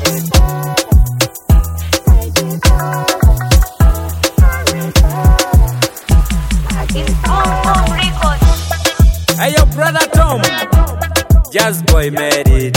Hey, your brother Tom, Jazz Boy made it.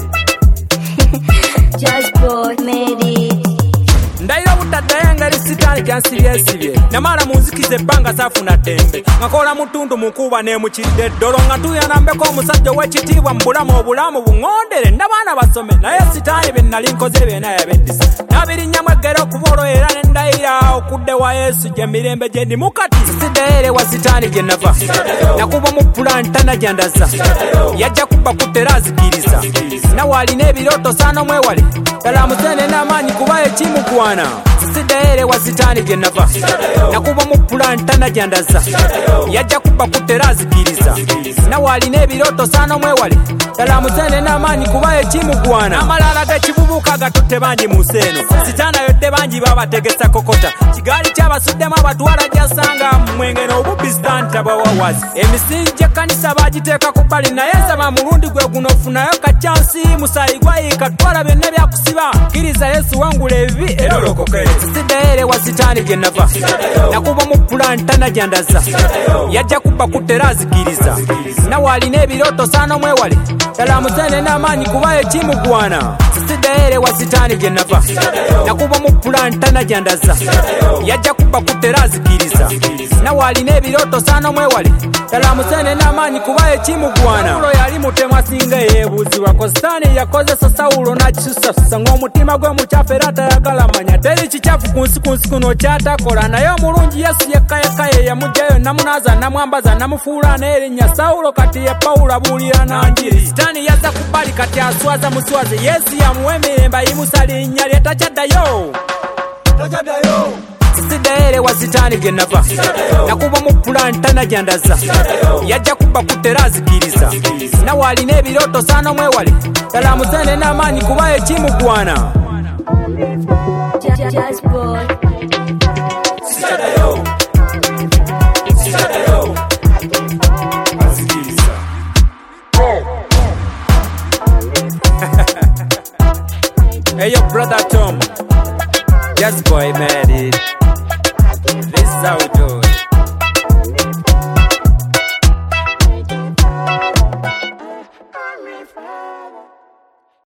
Jazz Boy made it. Ndaira utadayanga lisitani kyansibye namara munzikize banga safuna tembe ngakola mutundu mukuba ne mukidde ddolo nga tuyanambeko omusajja w'ekitiibwa mu obulamu buŋondere n'abaana basome naye sitaani bye nali nkoze byena yabeddisa nabirinyamu eggero okubolo era ne ndayira okudde wa Yesu gye mirembe gye ndi mukati sisiddeere wa sitaani gye nava nakuba mu pulantana gyandaza yajja kubba kuttera azikiriza nawe alina ebirooto saana omwewale ddala musene n'amaanyi kuba ekimugwana sisiddeere wa sitaani gye nava nakuba mu pulantana gyandaza yajja kubba kuttera azikiriza nawe alina ebirooto saana omwewale ddala musene n'amaanyi kuba ekimugwana amalala g'ekibubuka gatutte bangi mu nsi eno sitaani ayodde bangi babategesa kokota kigaali kyabasuddemu abatwala gyasanga mu mwenge n'obubbi sitaani tabawawazi emisingi gy'ekkanisa bagiteeka ku bbali naye nsaba mulundi gwe guno ofunayo kacyansi musaayi gwayiika twala byonna byakusiba kkiriza Yesu wangula ebibi era olokoke sisiddeere wa sitaani gye nava nakuba mu pulantana gyandaza yajja kubba kuttera azikiriza nawe alina ebirooto saana omwewale ddala musene n'amaanyi kuba ekimugwana sisiddeere wa sitaani gye nava nakuba mu pulantana gyandaza yajja kubba kuttera azikiriza nawe alina ebirooto saana omwewale ddala musene n'amaanyi kuba ekimugwana Sawulo yali mutemu asinga eyeebuuzibwako sitaani yakozesa Sawulo n'akisussasussa ng'omutima gwe mukyafu era tayagala manya teri kikyafu ku nsi kuno kyatakola naye omulungi Yesu yekka ye yamugjayo namunaaza namwambaza namufuula n'erinnya Sawulo kati ye Pawulo abuulira nanjiri sitaani yazza ku bbali kati aswaza muswaze Yesu yamuwa emirembe ayimusa linnya lye takyaddayo sisiddeere wa sitaani gye nava nakuba mu pulantana gyandaza yajja kubba kuttera azikiriza nawe alina ebirooto saana omwewale ddala musene n'amaanyi kuba ekimugwana Jazz Boy. Hey, your brother Tom, Jazz Boy made it. This is how we do.